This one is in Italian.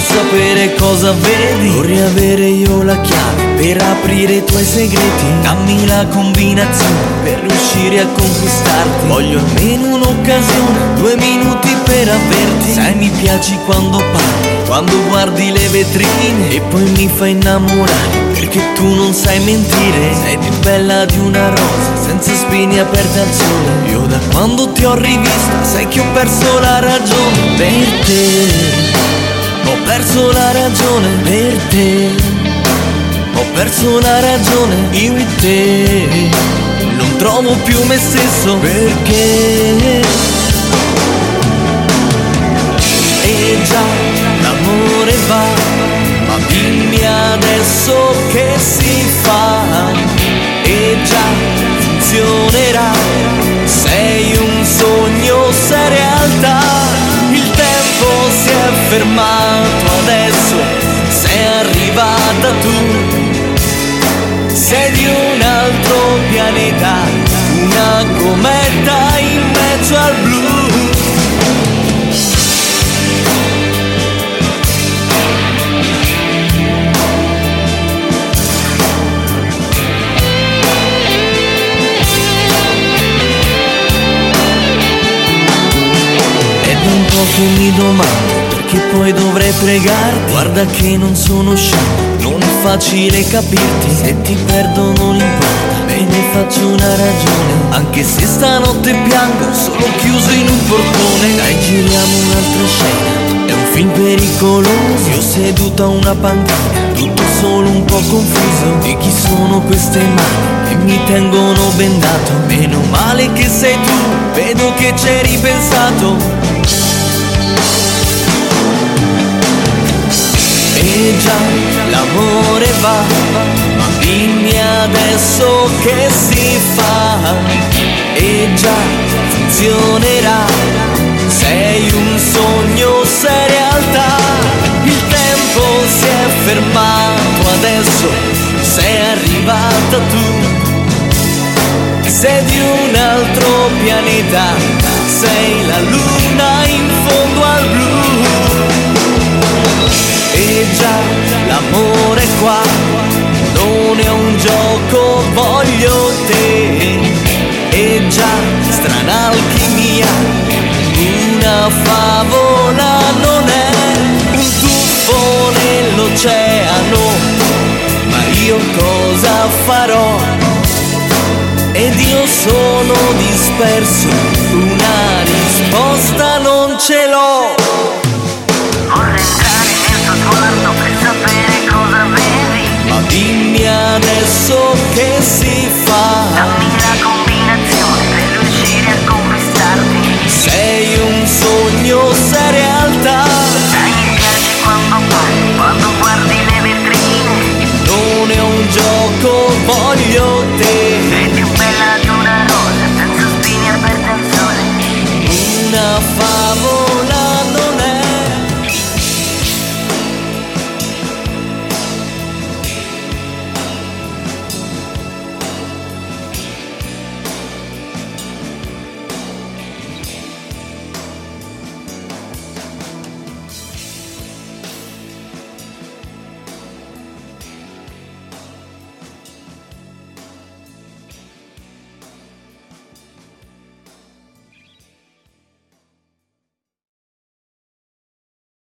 sapere cosa vedi. Vorrei avere io la chiave per aprire i tuoi segreti. Dammi la combinazione per riuscire a conquistarti. Voglio almeno un'occasione, 2 minuti per averti. Sai, mi piaci quando parli, quando guardi le vetrine e poi mi fai innamorare, perché tu non sai mentire. Sei più bella di una rosa, senza spine aperte al sole. Io da quando ti ho rivista sai che ho perso la ragione. Per te ho perso la ragione, per te ho perso la ragione. Io e te non trovo più me stesso, perché e già l'amore va, ma dimmi adesso che si fa. E già funzionerà, sei un sogno, sei realtà. Il tempo si è fermato adesso, sei arrivata tu. Sei di un altro pianeta, una cometa in mezzo al blu. Che mi domando perché poi dovrei pregarti. Guarda che non sono scemo, non è facile capirti. Se ti perdo non importa, me ne faccio una ragione. Anche se stanotte piango solo chiuso in un portone. Dai, giriamo un'altra scena, è un film pericoloso. Io seduto a una panchina, tutto solo un po' confuso. Di chi sono queste mani che mi tengono bendato? Meno male che sei tu, vedo che ci hai ripensato. E già l'amore va, ma dimmi adesso che si fa. E già funzionerà, sei un sogno, sei realtà. Il tempo si è fermato adesso, sei arrivata tu. Sei di un altro pianeta, sei la luna in fondo al blu. E già l'amore qua non è un gioco, voglio te. E già strana alchimia, una favola non è. Un tuffo nell'oceano, ma io cosa farò? Ed io sono disperso, una risposta non ce l'ho. Vorrei entrare nel tuo sguardo per sapere cosa vedi. Ma dimmi adesso che si fa. Dammi la combinazione per riuscire a conquistarti. Sei un sogno, sei